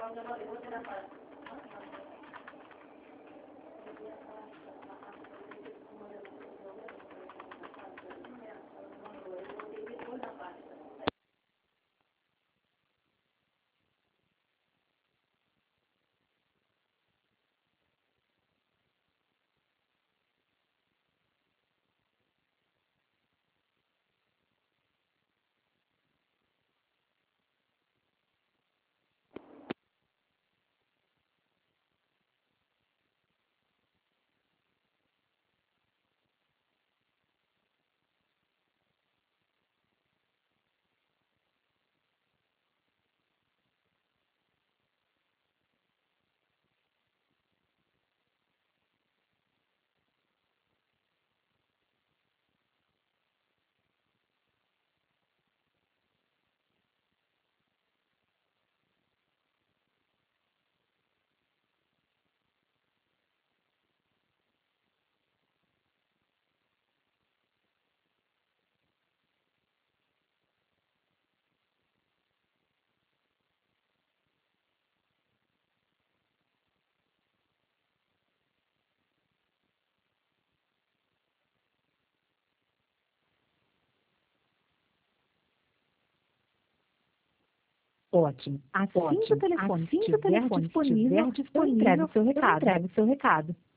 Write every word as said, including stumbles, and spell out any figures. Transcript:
Ótimo. Assim que o Ótimo. telefone Assim que o estiver telefone disponível, estiver eu entrego disponível, o seu eu recado. entrego o seu recado.